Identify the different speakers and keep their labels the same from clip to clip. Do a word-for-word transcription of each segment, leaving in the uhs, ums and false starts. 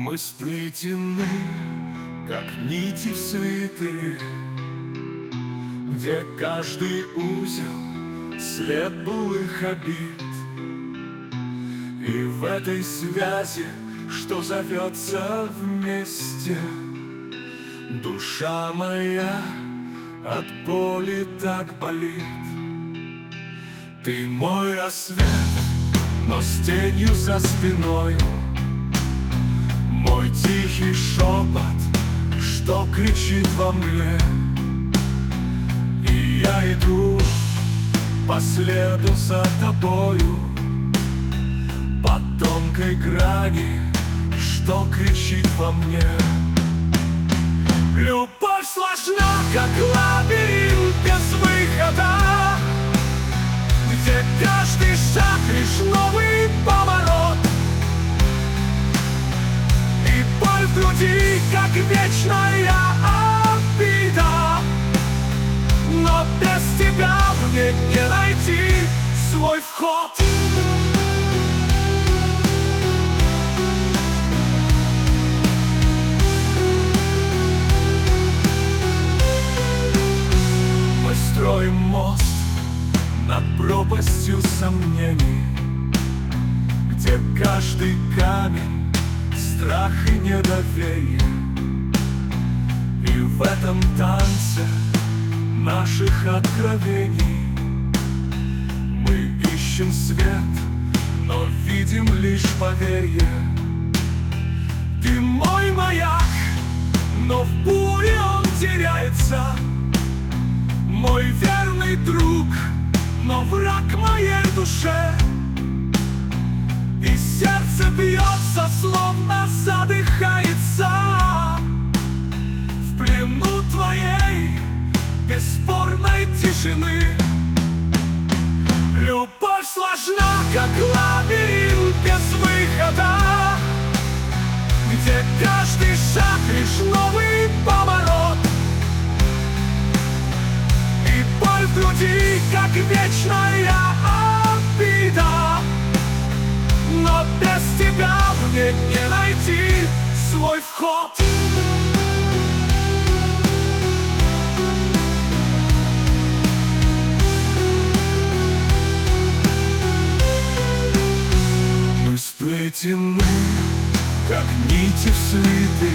Speaker 1: Мы сплетены, как нити в цветы, где каждый узел след былых обид. И в этой связи, что зовется вместе, душа моя от боли так болит. Ты мой рассвет, но с тенью за спиной, мой тихий шепот, что кричит во мгле. И я иду по следу за тобою, по тонкой грани, что кричит во мне. Любовь сложна, как лабиринт без выхода, где каждый шаг лишь новый поворот. И боль в груди, как вечная обида, но без тебя мне не найти свой вход. Мы строим мост над пропастью сомнений, где каждый камень — страх и недоверие. И в этом танце наших откровений мы ищем свет, но видим лишь поверье. Ты мой маяк, но в буре он теряется, мой верный друг, но враг моей душе. И сердце бьется, словно задыхается в плену твоей бесспорной тишины. Любовь сложна, как лабиринт без выхода, где каждый шаг лишь новый поворот. И боль в груди, как вечная обида, но без тебя мне не найти свой вход. Мы сплетены, как нити в цветы,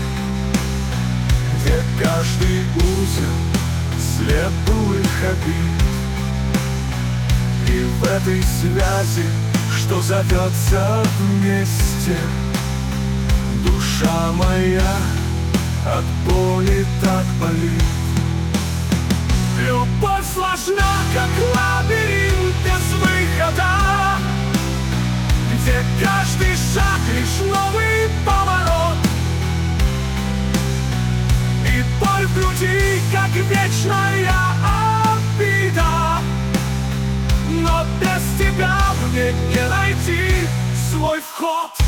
Speaker 1: где каждый узел след былых обид. И в этой связи, что зовется вместе, душа моя от боли так болит. Любовь сложна, как лабиринт без выхода, где каждый шаг лишь новый поворот. И боль в груди, как вечная обида, но без тебя мне не найти свой вход.